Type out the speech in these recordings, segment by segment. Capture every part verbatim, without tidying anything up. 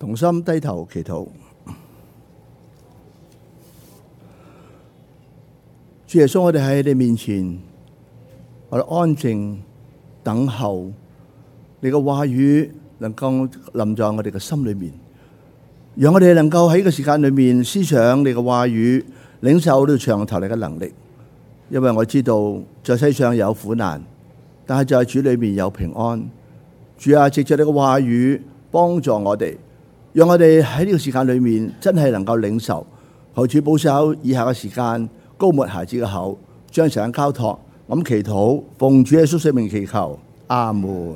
同心低頭祈禱。主耶穌，我哋喺你面前，我哋安靜等候你嘅話語能夠臨在我哋嘅心裏面，讓我哋能夠喺呢個時間裏面思想你嘅話語，領受呢個長頭嚟嘅能力。因為我知道在世上有苦難，但係在主裏面有平安。主啊，藉着你嘅話語幫助我哋，讓我哋喺呢個時間裏面真係能夠領受。求主保守以下嘅時間，膏抹孩子嘅口，將時間交託。咁祈禱，奉主耶穌聖名祈求，阿門。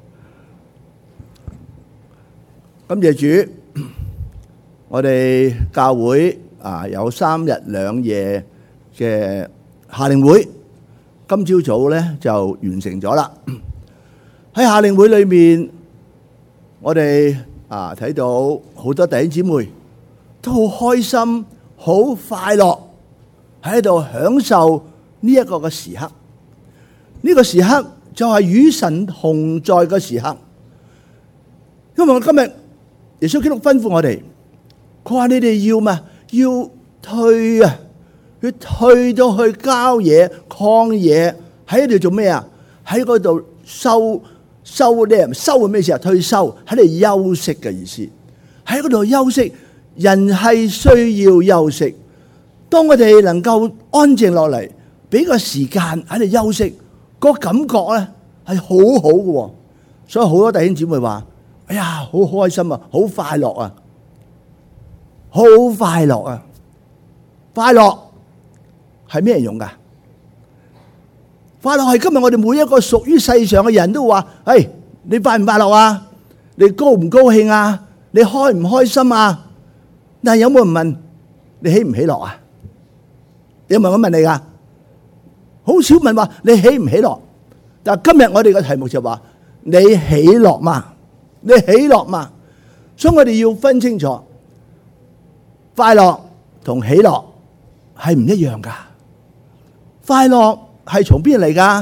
感謝主，我哋教會啊有三日兩夜嘅夏令會，今朝早咧就完成咗啦。喺夏令會裏面，我哋啊睇到好多弟兄姊妹都好開心、好快樂，喺度享受呢一個嘅時刻。呢個時刻就係與神同在嘅時刻。因為我今日耶穌基督吩咐我哋，佢話你哋要嘛，要退啊，要退到去郊野曠野，喺度做咩啊？喺嗰度收收咧，收係咩意思啊？退休，喺度休息嘅意思。喺嗰度休息，人係需要休息。當我哋能夠安靜落嚟，俾個時間喺度休息，個感覺咧係好好嘅。所以好多弟兄姊妹話：哎呀，好開心啊，好快樂啊，好快樂啊！快樂係咩人用噶？快樂係今日我哋每一個屬於世上嘅人都話：誒，你快唔快樂啊？你高唔高興啊？你開唔開心啊？但係有冇人問你喜唔喜樂啊？有冇人咁問你噶？好少問話你喜唔喜樂。但係今日我哋嘅題目就話：你喜樂嘛？你喜樂嘛？所以我哋要分清楚，快樂同喜樂係唔一樣噶。快樂係從邊嚟噶？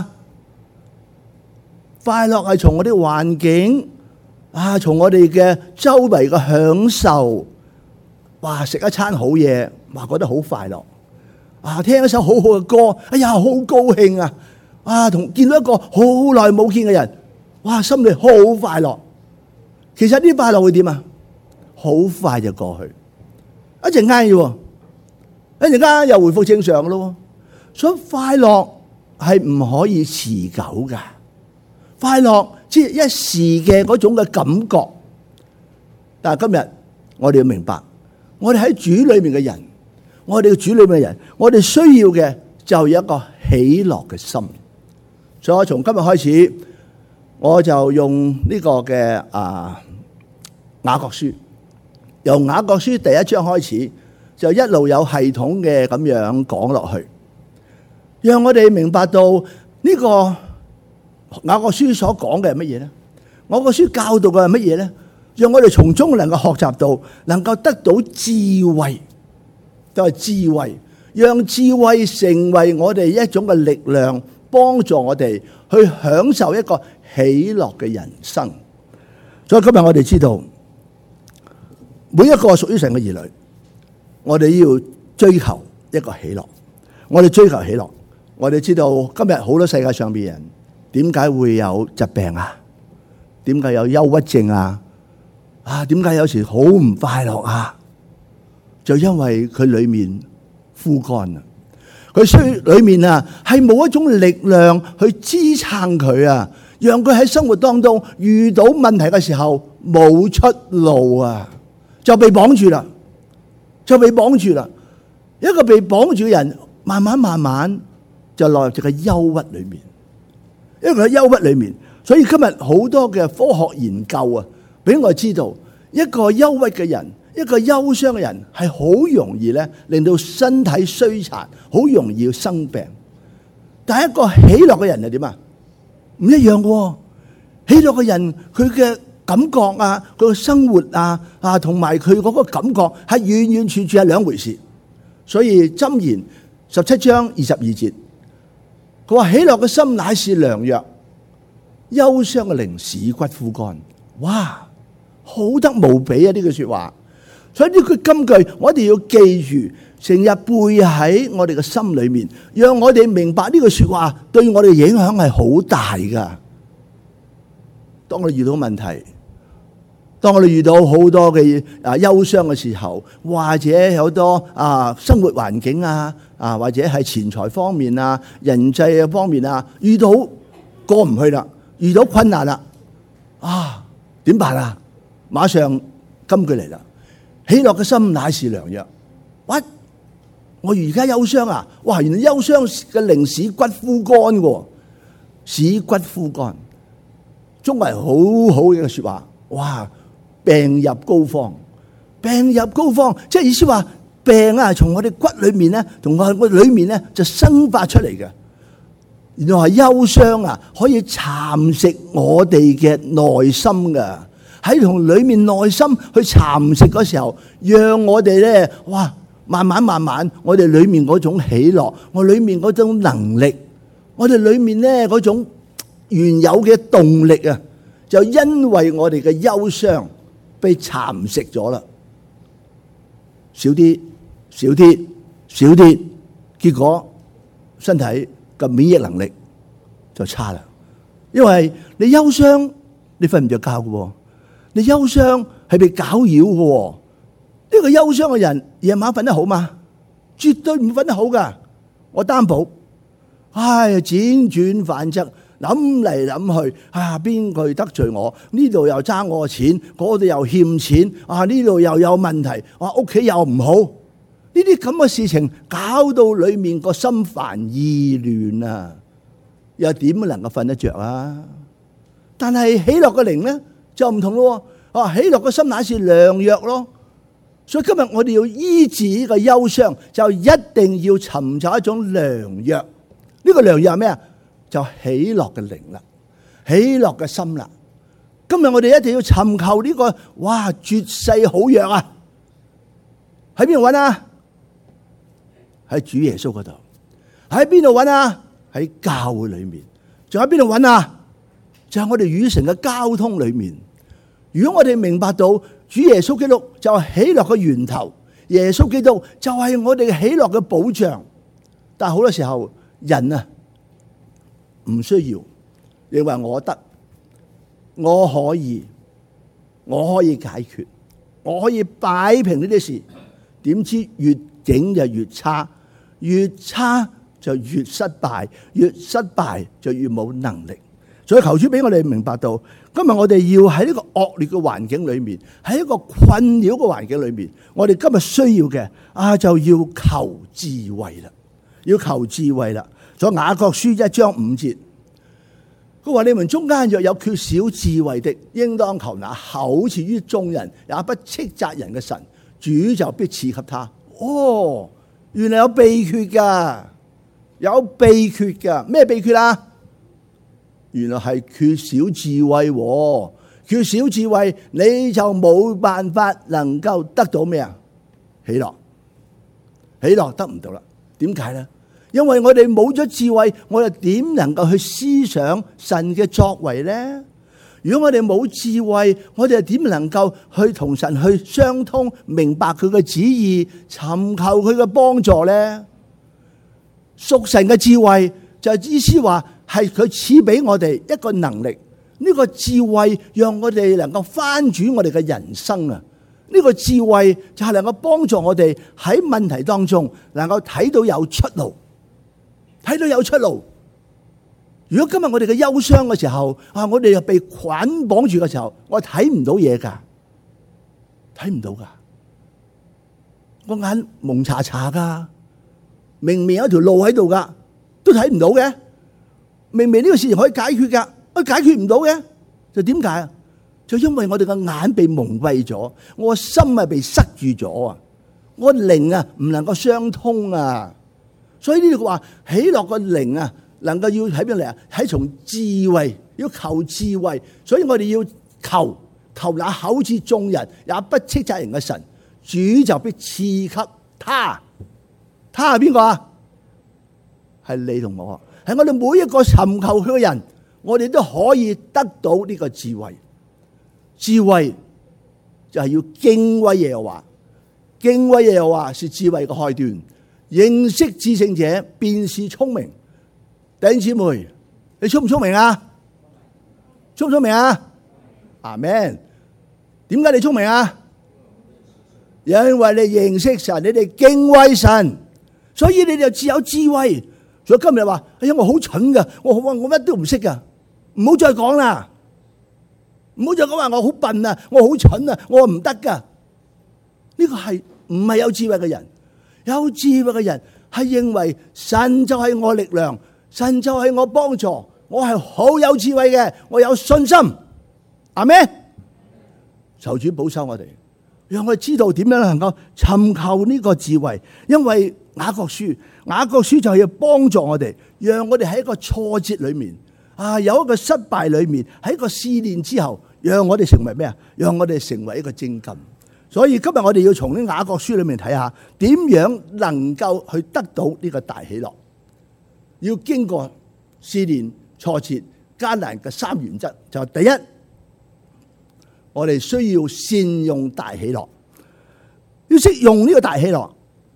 快樂係從我哋環境啊，從我哋嘅周圍嘅享受。哇！食一餐好嘢，哇！覺得好快樂。啊！聽一首好好嘅歌，哎呀，好高興啊！啊，同見到一個好耐冇見嘅人，哇！心裏好快樂。其實呢啲快樂會點啊？好快就過去，一陣間嘅，一陣間又回復正常咯。所以快樂係唔可以持久噶，快樂即係一時嘅嗰種嘅感覺。但係今日我哋要明白，我哋喺主裏面嘅人，我哋嘅主裏面嘅人，我哋需要嘅就有一個喜樂嘅心。所以我從今日開始，我就用呢個嘅啊雅各書，由雅各書第一章開始，就一路有系統嘅咁樣講落去，讓我哋明白到呢個雅各書所講嘅係乜嘢咧？雅各書教導嘅係乜嘢咧？讓我哋從中能夠學習到，能夠得到智慧，都係智慧，讓智慧成為我哋一種嘅力量，幫助我哋去享受一個喜樂嘅人生。所以今日我哋知道，每一個屬於神嘅兒女，我哋要追求一個喜樂。我哋追求喜樂，我哋知道今日好多世界上邊人點解會有疾病啊？點解有憂鬱症啊？啊，點解有時好唔快樂啊？就因為佢裏面枯乾啊，佢需裏面啊係冇一種力量去支撐佢啊，讓佢喺生活當中遇到問題嘅時候冇出路啊，就被綁住啦，就被綁住啦。一個被綁住嘅人，慢慢慢慢就落入這個憂鬱裏面，因為佢喺憂鬱裏面。所以今日好多嘅科學研究啊，俾我知道一個憂鬱嘅人，一個憂傷嘅人係好容易咧，令到身體衰殘，好容易要生病。但係一個喜樂嘅人係點啊？唔一樣嘅。喜樂嘅人佢嘅感覺啊，佢嘅生活啊啊，同埋佢嗰個感覺係完完全全係兩回事。所以箴言十七章二十二節，佢話喜樂嘅心乃是良藥，憂傷嘅靈使骨枯乾。哇， 好得無比啊！呢句說話，所以呢句金句我哋要記住，成日背喺我哋嘅心裏面，讓我哋明白呢句說話對我哋影響係好大噶。當我哋遇到問題，當我哋遇到好多嘅啊憂傷嘅時候，或者有好多啊生活環境啊啊或者係錢財方面啊、人際嘅方面啊，遇到過唔去啦，遇到困難啦，啊點辦啊？馬上金句嚟啦！喜樂嘅心乃是良藥。哇！我而家憂傷啊！哇！原來憂傷嘅靈使骨枯乾嘅，使骨枯乾。中國人好好嘅說話，哇！病入膏肓，病入膏肓，即係意思話病啊，從我哋骨裏面咧，同我我裏面咧就生發出嚟嘅。原來係憂傷啊，可以蠶食我哋嘅內心嘅。喺同裏面內心去蠶食嗰時候，讓我哋咧，哇！慢慢慢慢，我哋裏面嗰種喜樂，我裏面嗰種能力，我哋裏面咧嗰種原有嘅動力啊，就因為我哋嘅憂傷被蠶食咗啦，少啲，少啲，少啲，結果身體嘅免疫能力就差啦。因為你憂傷，你瞓唔着覺嘅，你憂傷係被攪擾嘅。呢個憂傷嘅人夜晚瞓得好嘛？絕對唔瞓得好噶，我擔保。唉，輾轉反側，諗嚟諗去，啊，邊個得罪我？呢度又爭我錢，嗰度又欠錢，啊，呢度又有問題，啊，屋企又唔好。呢啲咁嘅事情搞到裏面個心煩意亂啊，又點能夠瞓得着啊？但係喜樂嘅靈咧就唔同咯，啊，喜樂嘅心乃是良藥咯。所以今日我哋要醫治呢個憂傷，就一定要尋找一種良藥。呢個良藥係咩啊？就喜樂嘅靈啦，喜樂嘅心啦。今日我哋一定要尋求呢個哇絕世好藥啊！喺邊度揾啊？喺主耶穌嗰度。喺邊度揾啊？喺教會裏面。仲喺邊度揾啊？就係我哋與神嘅交通裏面。如果我哋明白到主耶穌基督就係喜樂嘅源頭，耶穌基督就係我哋喜樂嘅保障。但係好多時候人啊唔需要，認為我得，我可以，我可以解決，我可以擺平呢啲事。點知越境就越差，越差就越失敗，越失敗就越冇能力。所以求主俾我哋明白到，今日我哋要喺呢個惡劣嘅環境裏面，喺一個困擾嘅環境裏面，我哋今日需要嘅啊就要求智慧啦，要求智慧啦。所以雅各書一章五節，佢話：你們中間若有缺少智慧的，應當求那厚賜於眾人，也不斥責人嘅神，主就必賜給他。哦，原來有秘訣噶，有秘訣噶，咩秘訣啊？原來係缺少智慧，缺少智慧你就冇辦法能夠得到咩啊？喜樂，喜樂得唔到啦。點解咧？因為我哋冇咗智慧，我哋點能夠去思想神嘅作為咧？如果我哋冇智慧，我哋又點能夠去同神去相通，明白佢嘅旨意，尋求佢嘅幫助咧？屬神嘅智慧就係意思話，係佢賜俾我哋一個能力，呢個智慧讓我哋能夠翻轉我哋嘅人生啊！呢個智慧就係能夠幫助我哋喺問題當中能夠睇到有出路，睇到有出路。如果今日我哋嘅憂傷嘅時候啊，我哋又被捆綁住嘅時候，我睇唔到嘢噶，睇唔到噶，我眼蒙查查噶，明明有一條路喺度噶，都睇唔到嘅。明明呢個事情可以解決噶，我解決唔到嘅，就點解啊？就因為我哋嘅眼被蒙蔽咗，我嘅心啊被塞住咗啊，我靈啊唔能夠相通啊。所以呢度話喜樂嘅靈啊，能夠要喺邊嚟啊？喺從智慧，要求智慧。所以我哋要求求那厚賜眾人也不斥責人嘅神，主就必賜給他。他係邊個啊？係你同我。係我哋每一個尋求佢嘅人，我哋都可以得到呢個智慧。智慧就係要敬畏耶和華。敬畏耶和華是智慧嘅開端，認識至聖者便是聰明。弟兄姊妹，你聰唔聰明啊？聰唔聰明啊？阿們。點解你聰明啊？因為你認識神，你哋敬畏神，所以你哋就自有智慧。所以今日話，哎呀，我好蠢噶，我我我乜都唔識噶，唔好再講啦，唔好再講話我好笨啊，我好蠢啊，我唔得噶。呢個係唔係有智慧嘅人？有智慧嘅人係認為神就係我力量，神就係我幫助，我係好有智慧嘅，我有信心。阿們，求主保守我哋，讓我哋知道點樣能夠尋求呢個智慧。因為雅各書，雅各書就係要幫助我哋，讓我哋喺一個挫折裏面啊，有一個失敗裏面，喺一個試煉之後，讓我哋成為咩啊？讓我哋成為一個精金。所以今日我哋要從呢雅各書裏面睇下，點樣能夠去得到呢個大喜樂。要經過試煉、挫折、艱難嘅三原則，就係第一，我哋需要善用大喜樂，要識用呢個大喜樂。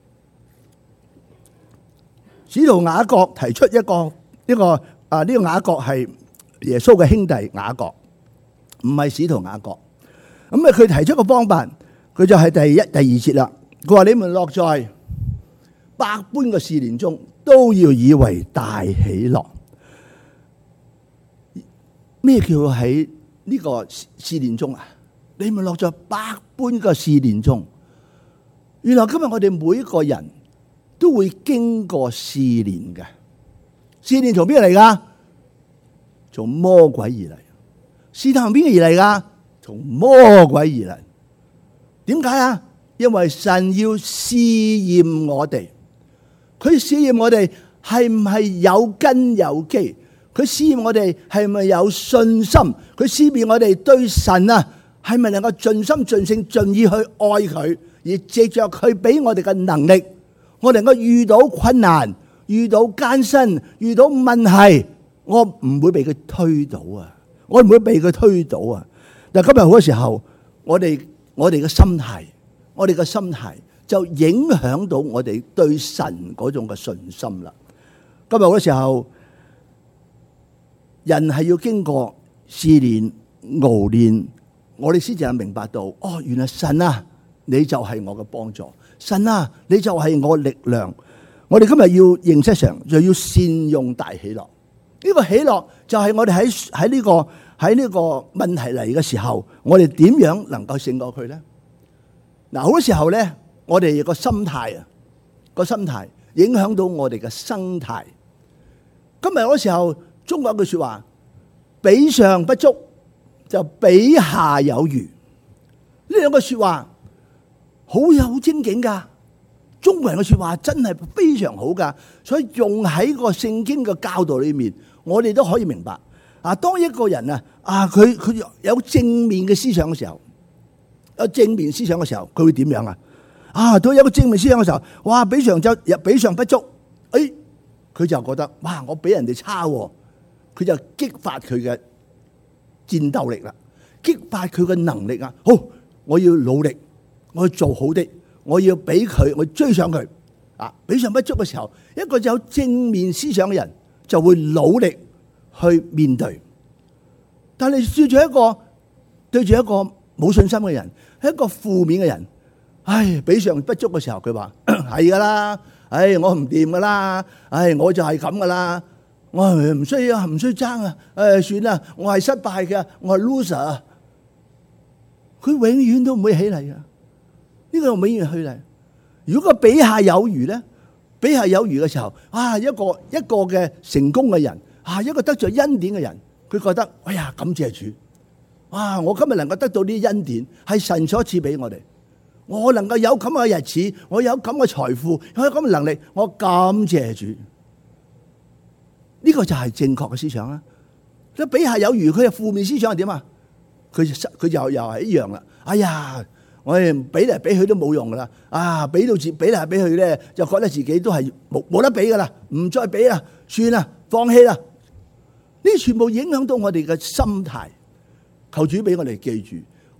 使徒雅各提出一個一個啊，呢個雅各係耶穌嘅兄弟雅各，唔係使徒雅各。咁啊，佢提出個方法，佢就係第一、第二節啦。佢話：你們落在百般嘅試煉中，都要以為大喜樂。咩叫喺呢個試煉中啊？你們落在百般嘅試煉中，原來今日我哋每一個人都會經過試煉嘅。試煉從邊嚟噶？從魔鬼而嚟。試探從邊而嚟噶？從魔鬼而嚟。點解啊？因為神要試驗我哋，佢試驗我哋係唔係有根有基，佢試驗我哋係咪有信心，佢試驗我哋對神啊係咪能夠盡心盡性盡意去愛佢，而藉着佢俾我哋嘅能力，我能夠遇到困難、遇到艱辛、遇到問題，我唔會被佢推倒啊！我唔會被佢推倒啊！但今日好多時候，我哋我哋嘅心態，我哋嘅心態就影響到我哋對神嗰種嘅信心啦。今日好多時候，人係要經過試煉、熬煉，我哋先至係明白到，哦，原來神啊，你就係我嘅幫助，神啊，你就係我力量。我哋今日要認識上，就要善用大喜樂。呢個喜樂就係我哋喺喺呢個喺呢個問題嚟嘅時候，我哋點樣能夠勝過佢咧？嗱，好多時候咧，我哋個心態啊，個心態影響到我哋嘅生態。今日嗰時候，中國有句說話：比上不足，就比下有餘。呢兩個說話好有精警噶。中國人嘅說話真係非常好噶，所以用喺個聖經嘅教導裏面，我哋都可以明白。啊，當一個人啊，啊佢佢有正面嘅思想嘅時候，有正面思想嘅時候，佢會點樣啊？啊，當有個正面思想嘅時候，哇，比上就比上不足，誒，佢就覺得哇，我比人哋差，佢就激發佢嘅戰鬥力啦，激發佢嘅能力啊！好，我要努力，我要做好啲。我要俾佢，我追上佢啊！比上不足嘅時候，一個有正面思想嘅人就會努力去面對。但係對住一個對住一個冇信心嘅人，係一個負面嘅人，唉，比上不足嘅時候，佢話係噶啦，唉，我唔掂噶啦，唉，我就係咁噶啦，我唔需要唔需要爭啊！誒，算啦，我係失敗嘅，我係 loser。佢永遠都唔會起嚟噶。呢個永遠去嚟。如果個比下有餘咧，比下有餘嘅時候，啊，一個一個嘅成功嘅人，啊，一個得咗恩典嘅人，佢覺得，哎呀，感謝主，啊，我今日能夠得到呢啲恩典，係神所賜俾我哋，我能夠有咁嘅日子，我有咁嘅財富，有咁嘅能力，我感謝主。呢個就係正確嘅思想啦。咁比下有餘，佢嘅負面思想係點啊？佢佢又又係一樣啦。哎呀！我哋俾嚟俾去都冇用噶啦，啊，俾到自俾嚟俾去咧，就覺得自己都係冇冇得俾噶啦，唔再俾啦，算啦，放棄啦。呢全部影響到我哋嘅心態。求主俾我哋記住，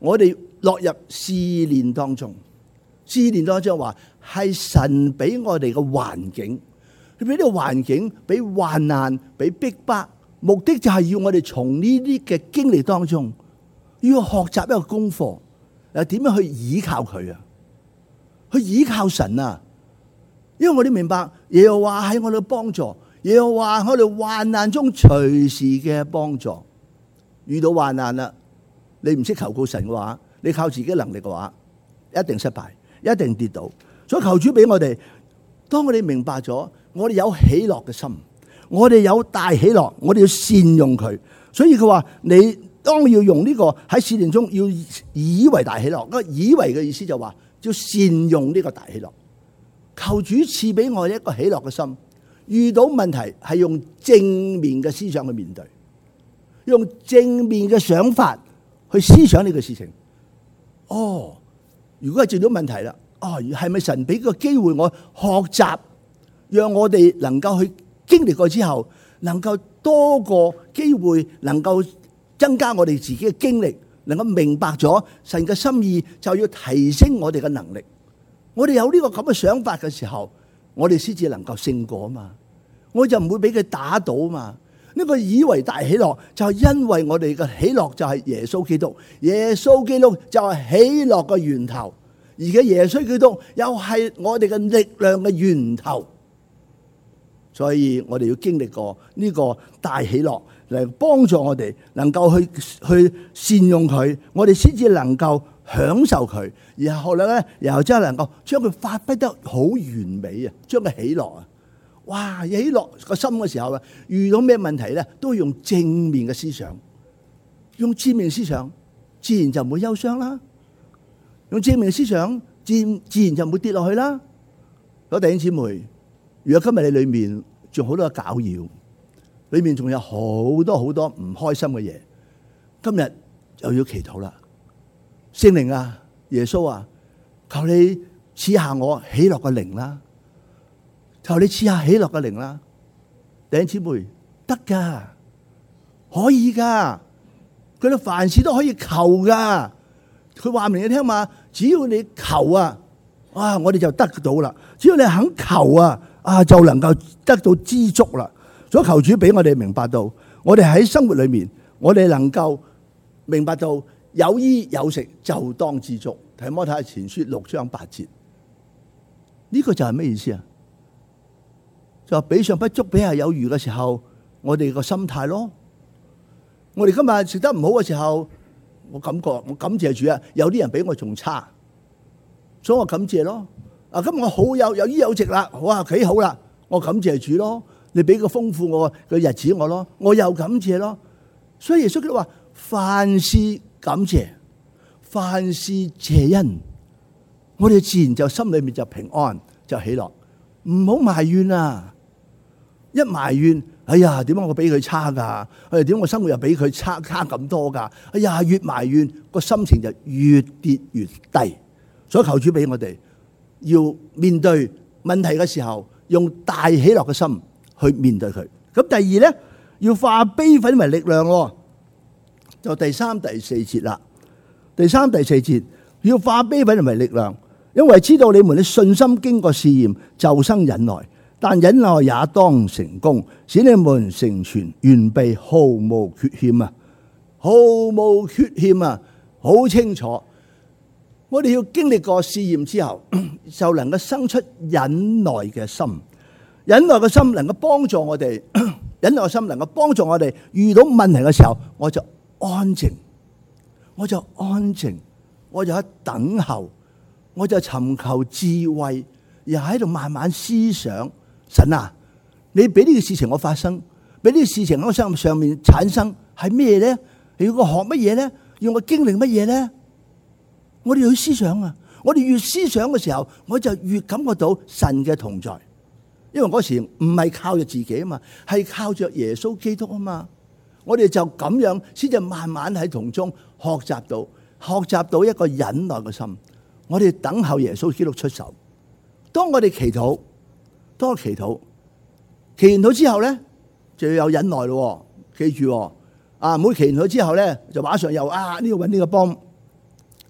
我哋落入試煉當中。試煉當中話係神俾我哋嘅環境，佢俾呢個環境，俾患難，俾逼迫，目的就係要我哋從呢啲嘅經歷當中，要學習一個功課，誒，點樣去倚靠佢啊？去倚靠神啊！因為我哋明白耶和華喺我哋嘅幫助，耶和華喺我哋患難中隨時嘅幫助。遇到患難啦，你唔識求告神嘅話，你靠自己能力嘅話，一定失敗，一定跌倒。所以求主俾我哋，當我哋明白咗，我哋有喜樂嘅心，我哋有大喜樂，我哋要善用佢。所以佢話你當要用呢個喺試煉中要以為大喜樂。個以為嘅意思就話要善用呢個大喜樂。求主賜俾我一個喜樂嘅心，遇到問題係用正面嘅思想去面對，用正面嘅想法去思想呢個事情。哦，如果係遇到問題啦，哦，係咪神俾個機會我學習，讓我哋能夠去經歷過之後，能夠多個機會，能夠增加我哋自己嘅經歷，能夠明白咗神嘅心意，就要提升我哋嘅能力。我哋有呢個咁嘅想法嘅時候，我哋先至能夠勝過啊嘛，我就唔會俾佢打倒啊嘛。呢個以為大喜樂就係因為我哋嘅喜樂就係耶穌基督，耶穌基督就係喜樂嘅源頭，而且耶穌基督又係我哋嘅力量嘅源頭。所以我哋要經歷過呢個大喜樂嚟幫助我哋能夠去去善用佢，我哋先至能夠享受佢，然後咧，然後真係能夠將佢發揮得好完美啊！將佢喜樂啊，哇！喜樂個心嘅時候啊，遇到咩問題咧，都用正面嘅思想，用正面思想，自然就唔會憂傷啦。用正面嘅思想，自自然就唔會跌落去啦。各位弟兄姊妹，如果今日你裏面仲好多攪擾，裏面仲有好多好多唔開心嘅嘢，今日就要祈禱啦。聖靈啊，耶穌啊，求你賜下我喜樂嘅靈啦，求你賜下喜樂嘅靈啦。弟兄姊妹，得噶，可以噶，佢哋凡事都可以求噶。佢話明你聽嘛，只要你求啊，啊，我哋就得到啦。只要你肯求啊，啊，就能夠得到知足啦。所以求主俾我哋明白到，我哋喺生活裏面，我哋能夠明白到。有衣有食就當知足，提摩太前書六章八節，呢個就係咩意思啊？就比上不足，比下有餘嘅時候，我哋個心態咯。我哋今日食得唔好嘅時候，我感覺我感謝主啊！有啲人比我仲差，所以我感謝咯。啊，今日我好有有衣有食啦，哇，幾好啦！我感謝主咯，你俾個豐富我嘅日子我咯，我又感謝咯。所以耶穌佢話凡事感謝，凡事謝恩，我哋自然就心裏面就平安，就喜樂。唔好埋怨啊！一埋怨，哎呀，點解我比佢差噶？哎，點解我生活又比佢差差咁多噶？哎呀，越埋怨個心情就越跌越低。所以求主俾我哋要面對問題嘅時候，用大喜樂嘅心去面對佢。咁第二咧，要化悲憤為力量咯。就第三、第四節啦。第三、第四節要化悲憤為力量，因為知道你們的信心經過試驗，就生忍耐。但忍耐也當成功，使你們成全完備，毫無缺欠啊！毫無缺欠啊！好清楚，我哋要經歷過試驗之後，就能夠生出忍耐嘅心。忍耐嘅心能夠幫助我哋，忍耐嘅心能夠幫助我哋遇到問題嘅時候，我就安靜，我就安靜，我就喺等候，我就尋求智慧，又喺度慢慢思想。神啊，你俾呢個事情我發生，俾呢個事情喺我身上面產生，係咩咧？你要我學乜嘢咧？要我經歷乜嘢咧？我哋要去思想啊！我哋越思想嘅時候，我就越感覺到神嘅同在。因為嗰時唔係靠着自己啊嘛，係靠着耶穌基督啊嘛。我哋就咁樣先至慢慢喺同中學習到，學習到一個忍耐嘅心。我哋等候耶穌基督出手。當我哋祈禱，當我祈禱，祈完禱之後咧，就要有忍耐咯。記住啊，唔好祈完禱之後咧，就馬上又啊呢個搵呢個幫，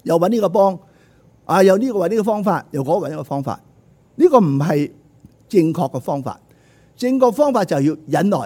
又揾呢個幫，啊又呢個揾呢個方法，又嗰個揾呢個方法，呢個唔係正確嘅方法。正確方法就係要忍耐。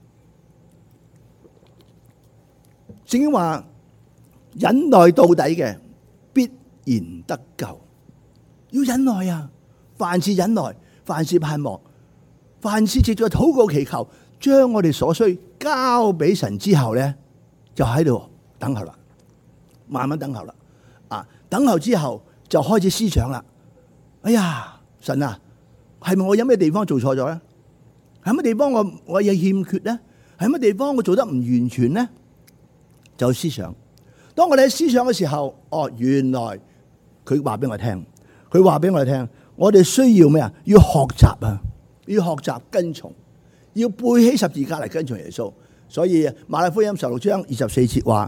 聖經話忍耐到底嘅必然得救，要忍耐啊！凡事忍耐，凡事盼望，凡事藉著禱告祈求，將我哋所需交俾神之後咧，就喺度等候啦，慢慢等候啦。啊，等候之後就開始思想啦。哎呀，神啊，係咪我有咩地方做錯咗咧？係乜地方我我有欠缺咧？係乜地方我做得唔完全咧？就思想。當我哋喺思想嘅時候，哦，原來佢話俾我聽，佢話俾我哋聽，我哋需要咩啊？要學習啊，要學習跟從，要背起十字架嚟跟從耶穌。所以馬太福音十六章二十四節話：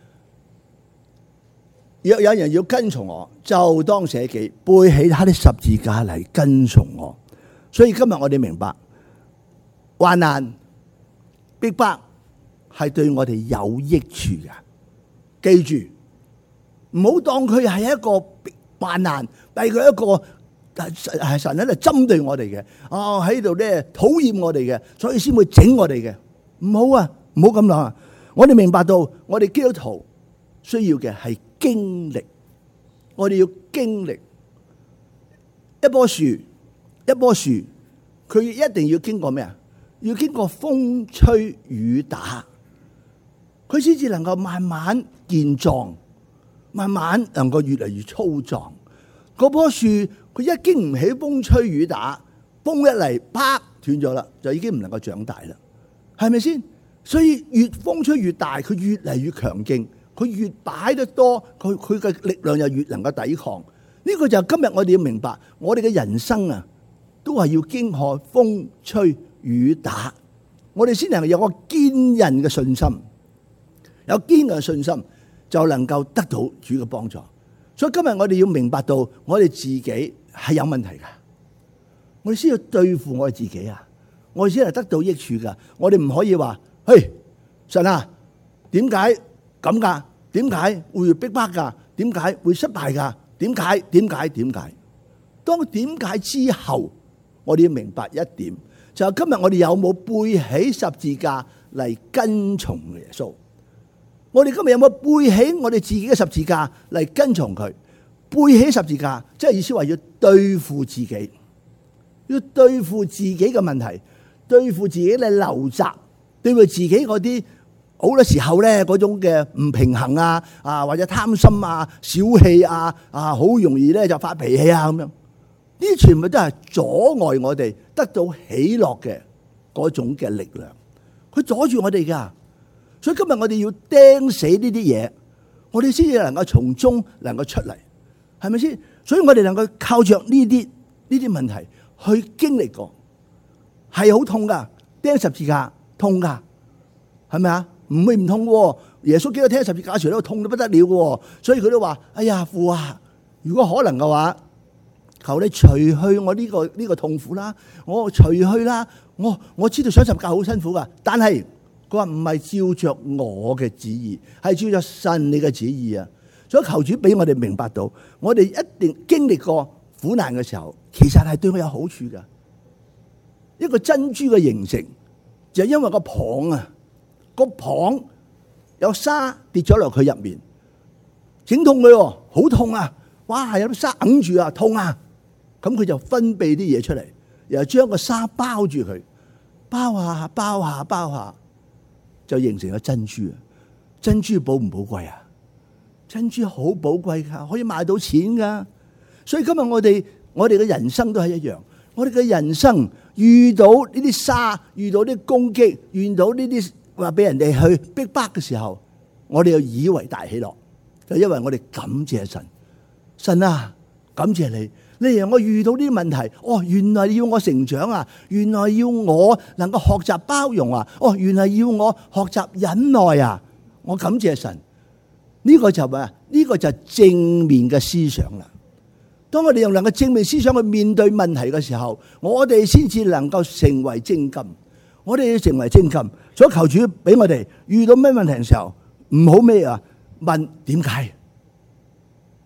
若有人要跟從我，就當捨己，背起他的十字架嚟跟從我。所以今日我哋明白，患難逼迫係對我哋有益處嘅。記住，唔好當佢係一個患難，但係佢一個係神喺度針對我哋嘅，哦喺度咧討厭我哋嘅，所以先會整我哋嘅。唔好啊，唔好咁諗啊！我哋明白到，我哋基督徒需要嘅係經歷，我哋要經歷一棵樹，一棵樹，佢一定要經過咩啊？要經過風吹雨打，佢先至能夠慢慢健壯，慢慢能夠越嚟越粗壯。嗰棵樹佢一經唔起風吹雨打，風一嚟，啪斷咗啦，就已經唔能夠長大啦，係咪先？所以越風吹越大，佢越嚟越強勁，佢越擺得多，佢佢嘅力量就越能夠抵抗。呢個就係今日我哋要明白，我哋嘅人生啊，都係要經過風吹雨打，我哋先能夠有個堅韌嘅信心，有堅韌嘅信心就能夠得到主嘅幫助。所以今日我哋要明白到，我哋自己係有問題㗎，我哋先要對付我哋自己啊，我哋先係得到益處㗎。我哋唔可以話，嘿，神啊，點解咁㗎？點解會逼迫㗎？點解會失敗㗎？點解？點解？點解？當點解之後，我哋要明白一點，就係今日我哋有冇背起十字架嚟跟從耶穌？我哋今日有冇背起我哋自己嘅十字架嚟跟從佢？背起十字架，即係意思話要對付自己，要對付自己嘅問題，對付自己嘅陋習，對付自己嗰啲好多時候咧嗰種嘅唔平衡啊，啊或者貪心啊、小氣啊，啊好容易咧就發脾氣啊咁樣，呢啲全部都係阻礙我哋得到喜樂嘅嗰種嘅力量，佢阻住我哋噶。所以今日我哋要釘死呢啲嘢，我哋先至能夠從中能夠出嚟，係咪先？所以我哋能夠靠着呢啲呢啲問題去經歷過，係好痛噶，釘十字架痛噶，係咪啊？唔會唔痛嘅，耶穌基督釘十字架時都痛到不得了嘅，所以佢都話：哎呀，父啊，如果可能嘅話，求你除去我呢個呢個痛苦啦，我除去啦，我我知道上十字架好辛苦噶，但係。佢話唔係照着我嘅旨意，係照着神你嘅旨意啊！所以求主俾我哋明白到，我哋一定經歷過苦難嘅時候，其實係對我有好處噶。一個珍珠嘅形成，就係因為個蚌啊，個蚌有沙跌咗落佢入面，整痛佢，好痛啊！哇，有啲沙揞住啊，痛啊！咁佢就分泌啲嘢出嚟，然後將個沙包住佢，包下包下包下。就形成咗珍珠啊！珍珠寶唔寶貴啊？珍珠好寶貴噶，可以賣到錢噶。所以今日我哋我哋嘅人生都係一樣，我哋嘅人生遇到呢啲沙，遇到啲攻擊，遇到呢啲話俾人哋去逼迫嘅時候，我哋又以為大喜樂，就因為我哋感謝神。神啊，感謝你。你讓我遇到呢啲問題，哦，原來要我成長啊，原來要我能夠學習包容啊，哦，原來要我學習忍耐啊，我感謝神。呢個就係咩？呢個就係正面嘅思想啦。當我哋用能夠正面思想去面對問題嘅時候，我哋先至能夠成為精金。我哋要成為精金，所以求主俾我哋遇到咩問題嘅時候，唔好咩啊？問點解？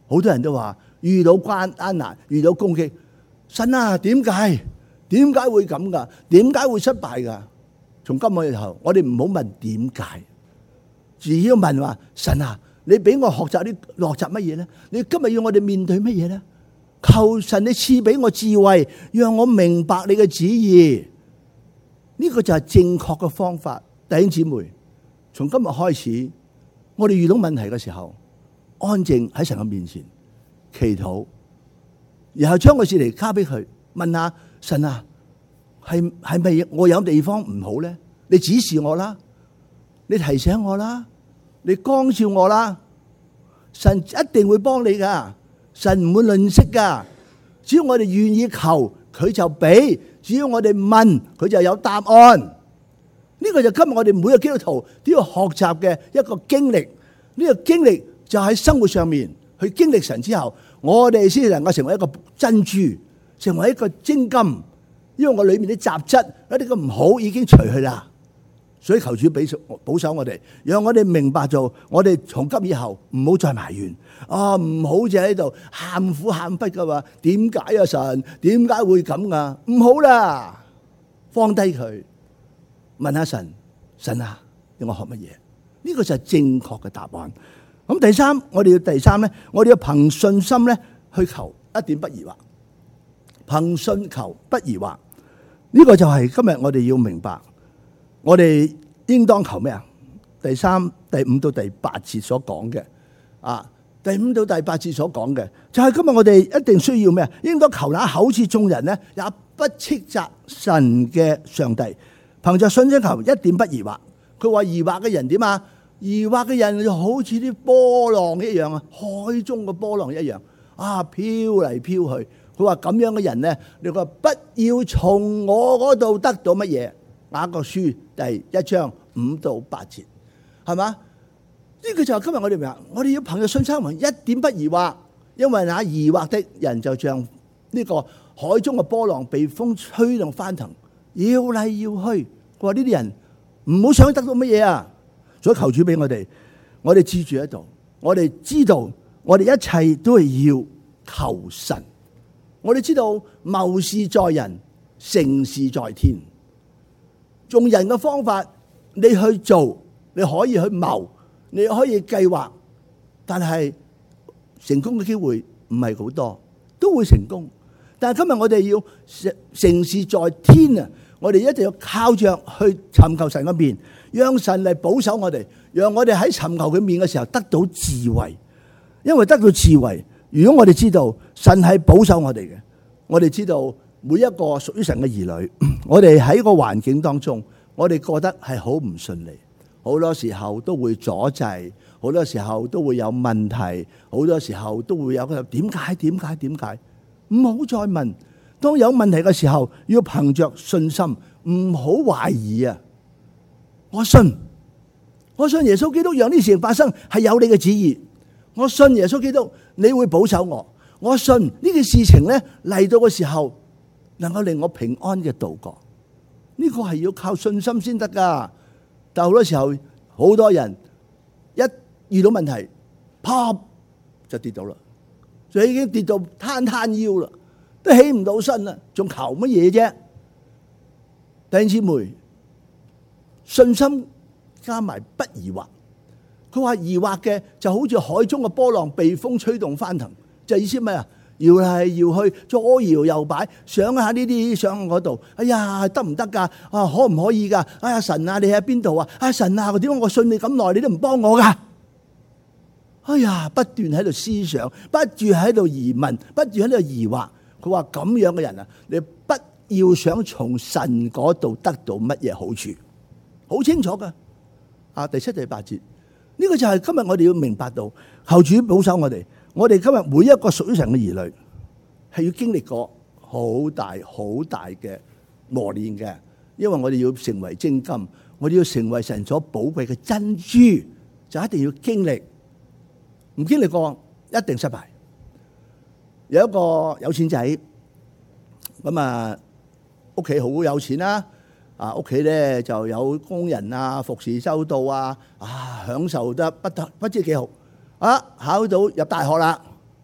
好多人都話遇到關艱難，遇到攻擊，神啊，點解？點解會咁噶？點解會失敗噶？從今日以後，我哋唔好問點解，只要問話神啊，你俾我學習啲學習乜嘢咧？你今日要我哋面對乜嘢咧？求神你賜俾我智慧，讓我明白你嘅旨意。呢個就係正確嘅方法。弟兄姊妹，從今日開始，我哋遇到問題嘅時候，安靜喺神嘅面前祈禱，然後將個事嚟交俾佢，問下神啊，係係咪我有地方唔好咧？你指示我啦，你提醒我啦，你光照我啦。神一定會幫你噶，神唔會吝嗇噶。只要我哋願意求，佢就俾；只要我哋問，佢就有答案。呢個就今日我哋每個基督徒都要學習嘅一個經歷。呢個經歷就喺生活上面去經歷神之後，我哋先能夠成為一個珍珠，成為一個精金。因為我裏面啲雜質一啲嘅唔好已經除去啦。所以求主俾保守我哋，讓我哋明白做，我哋從今以後唔好再埋怨啊，唔好就喺度喊苦喊忽噶嘛。點解啊神？點解會咁啊？唔好啦，放低佢，問下神，神啊，要我學乜嘢？呢個就係正確嘅答案。咁第三，我哋要第三咧，我哋要憑信心咧去求，一點不疑惑。憑信求不疑惑，呢個就係今日我哋要明白。我哋應當求咩啊？第三、第五到第八節所講嘅啊，第五到第八節所講嘅就係今日我哋一定需要咩啊？應當求那口似眾人咧，也不斥責神嘅上帝，憑着信心求，一點不疑惑。佢話疑惑嘅人點啊？疑惑嘅人就好似啲波浪一樣啊，海中嘅波浪一樣啊，飄嚟飄去。佢話咁樣嘅人咧，你話不要從我嗰度得到乜嘢？雅各書第一章五到八節，係嘛？呢個就係今日我哋明白，我哋要憑着信心行，一點不疑惑，因為那疑惑的人就像呢個海中嘅波浪，被風吹動翻騰，搖嚟搖去。佢話呢啲人唔好想得到乜嘢啊！所以求主俾我哋，我哋記住喺度，我哋知道我哋一切都係要求神。我哋知道謀事在人，成事在天。用人嘅方法，你去做，你可以去謀，你可以計劃，但係成功嘅機會唔係好多，都會成功。但係今日我哋要成事在天啊！我哋一定要靠着去尋求神嘅面，讓神嚟保守我哋，讓我哋喺尋求佢面嘅時候得到智慧。因為得到智慧，如果我哋知道神係保守我哋嘅，我哋知道。每一個屬於神嘅兒女，我哋喺個環境當中，我哋覺得係好唔順利，好多時候都會阻滯，好多時候都會有問題，好多時候都會有個點解？點解？點解？唔好再問。當有問題嘅時候，要憑着信心，唔好懷疑啊！我信，我信耶穌基督讓呢事情發生係有你嘅旨意。我信耶穌基督，你會保守我。我信呢件事情咧嚟到嘅時候，能夠令我平安嘅度過，呢個係要靠信心先得噶。但好多時候，好多人一遇到問題，啪就跌倒啦，就已經跌到攤攤腰啦，都起唔到身啦，仲求乜嘢啫？弟兄姊妹，信心加埋不疑惑。佢話疑惑嘅就好似海中嘅波浪被風吹動翻騰，就意思咩啊？搖嚟搖去，左搖右擺，想下呢啲，想嗰度。哎呀，得唔得噶？啊，可唔可以噶？哎呀，神啊，你喺邊度啊？啊，神啊，點解我信你咁耐，你都唔幫我噶？哎呀，不斷喺度思想，不斷喺度疑問，不斷喺度疑惑。佢話咁樣嘅人啊，你不要想從神嗰度得到乜嘢好處，好清楚噶。啊，第七、第八節，呢個就係今日我哋要明白到，求主保守我哋。我哋今日每一個屬於神嘅兒女，係要經歷過好大好大嘅磨練嘅，因為我哋要成為精金，我哋要成為神所寶貴嘅珍珠，就一定要經歷，唔經歷過一定失敗。有一個有錢仔，咁啊屋企好有錢啦，啊屋企咧就有工人啊，服侍周到啊，啊享受得不得不知幾好。啊！考到入大學啦，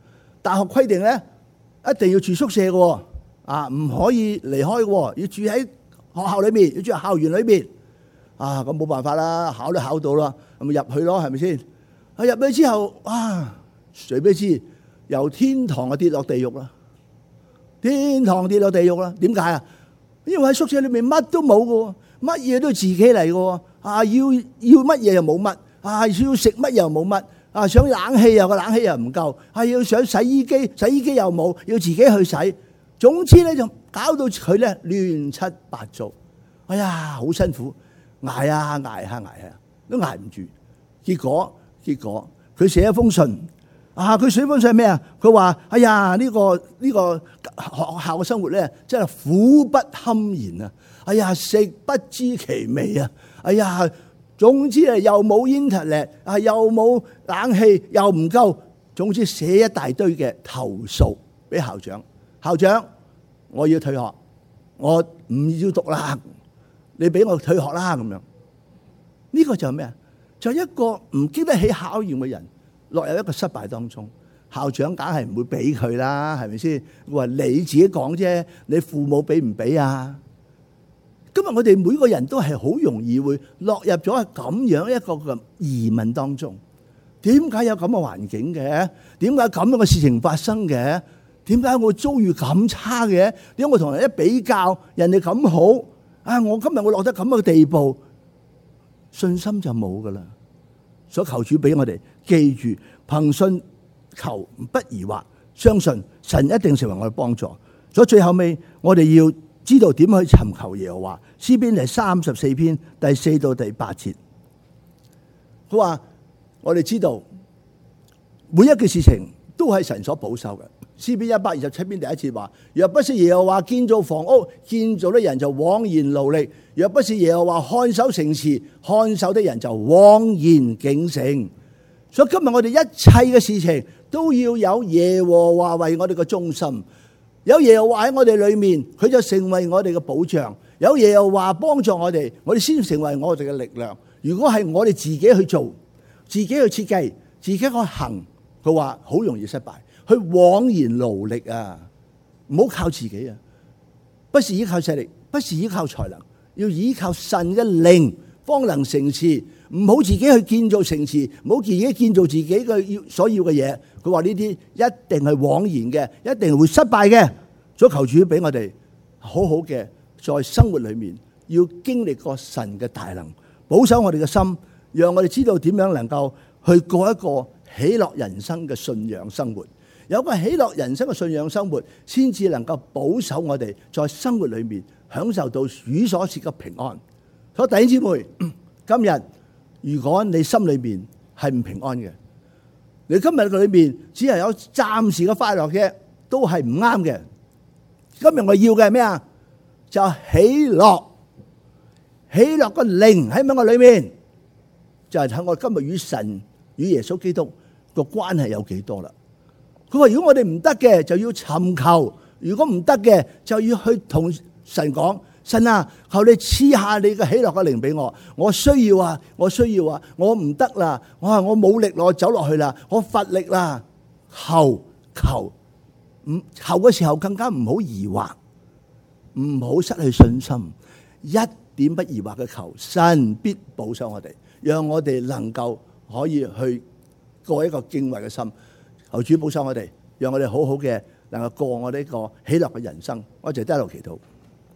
大學規定咧，一定要住宿舍嘅，啊，唔可以離開嘅，要住喺學校裏面，要住喺校園裏面。啊，咁冇辦法啦，考都考到啦，咁咪入去咯，係咪先？啊，入去之後，哇，誰不知由天堂啊跌落地獄啦！天堂跌落地獄啦，點解啊？因為喺宿舍裏面乜都冇嘅，乜嘢都自己嚟嘅，啊，要要乜嘢又冇乜，啊，要食乜又冇乜，啊，想冷氣又個冷氣又唔夠，啊，要想洗衣機，洗衣機又冇，要自己去洗。總之咧就搞到佢咧亂七八糟。哎呀，好辛苦。捱啊捱下捱下都捱唔住，結果結果佢寫一封信啊！佢寫封信係咩啊？佢話：哎呀，呢個呢個學校嘅生活咧，真係苦不堪言啊！哎呀，食不知其味啊！哎呀，總之啊，又冇 internet 啊，又冇冷氣，又唔夠，總之寫一大堆嘅投訴俾校長。校長，我要退學，我唔要讀啦。你俾我退學啦咁樣，呢個就係咩啊？就係一個唔經得起考驗嘅人，落入一個失敗當中。校長梗係唔會俾佢啦，係咪先？我話你自己講啫，你父母俾唔俾啊？今日我哋每個人都係好容易會落入咗咁樣一個嘅疑問當中。點解有咁嘅環境嘅？點解咁樣嘅事情發生嘅？點解我遭遇咁差嘅？點解我同人一比較，人哋咁好？啊！我今日會落得咁嘅地步，信心就冇噶啦。所以求主俾我哋記住，憑信求不疑惑，相信神一定成為我哋幫助。所以最後尾，我哋要知道點去尋求耶和華。詩篇係三十四篇第四到第八節，佢話我哋知道每一件事情都係神所保守嘅。詩篇一百二十七篇第一節話：若不是耶和華建造房屋，建造的人就枉然勞力；若不是耶和華看守城池，看守的人就枉然警醒。所以今日我哋一切嘅事情都要有耶和華為我哋嘅中心，有耶和華喺我哋裏面，佢就成為我哋嘅保障。有耶和華幫助我哋，我哋先成為我哋嘅力量。如果係我哋自己去做，自己去設計，自己去行，佢話好容易失敗。去枉然勞力啊！唔好靠自己啊！不是依靠勢力，不是依靠才能，要依靠神嘅靈，方能成事。唔好自己去建造城池，唔好自己建造自己嘅要所要嘅嘢。佢話呢啲一定係枉然嘅，一定會失敗嘅。所以求主俾我哋好好嘅在生活裏面，要經歷過神嘅大能，保守我哋嘅心，讓我哋知道點樣能夠去過一個喜樂人生嘅信仰生活。有個喜樂人生嘅信仰生活，先至能夠保守我哋在生活裏面享受到主所賜嘅平安。所以弟兄姊妹，今日如果你心裏面係唔平安嘅，你今日嘅裏面只係有暫時嘅快樂嘅，都係唔啱嘅。今日我要嘅係咩啊？就係喜樂，喜樂嘅靈喺我裏面，就係睇我今日與神與耶穌基督個關係有幾多啦。佢話：如果我哋唔得嘅，就要尋求；如果唔得嘅，就要去同神講：神啊，求你賜下你嘅喜樂嘅靈俾我。我需要啊，我需要啊，我唔得啦，我話我冇力落走落去啦，我乏力啦。求求唔求嘅時候，更加唔好疑惑，唔好失去信心，一點不疑惑嘅求，神必保守我哋，讓我哋能夠可以去過一個敬畏嘅心。求主保守我哋，讓我哋好好嘅能夠過我哋呢個喜樂嘅人生。我哋一路祈禱，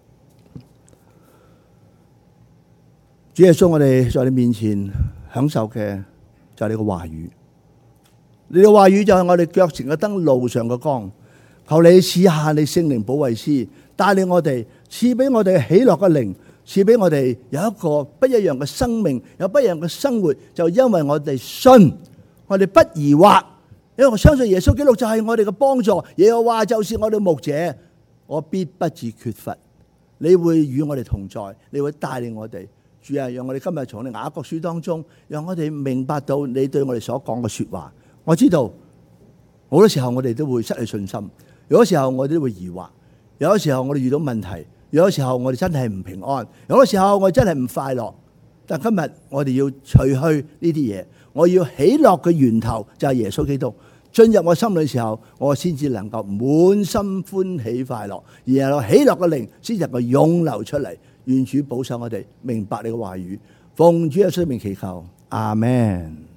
主耶穌，我哋在你面前享受嘅就係你嘅話語，你嘅話語就係我哋腳前嘅燈，路上嘅光。求你賜下你聖靈保惠師，帶領我哋，賜俾我哋喜樂嘅靈，賜俾我哋有一個不一樣嘅生命，有不一樣嘅生活。就因為我哋信，我哋不疑惑。因為我相信耶穌基督就係我哋嘅幫助，耶和華就是我哋牧者，我必不致缺乏。你會與我哋同在，你會帶領我哋。主啊，讓我哋今日從你雅各書當中，讓我哋明白到你對我哋所講嘅說話。我知道好多時候我哋都會失去信心，有啲時候我哋都會疑惑，有啲時候我哋遇到問題，有啲時候我哋真係唔平安，有啲時候我哋真係唔快樂。但今日我哋要除去呢啲嘢，我要喜樂嘅源頭就係耶穌基督。 進入我心裏嘅時候，我先至能夠滿心歡喜快樂，然後喜樂嘅靈先能夠湧流出嚟。願主保守我哋明白你嘅話語，奉主嘅聖名祈求，阿們。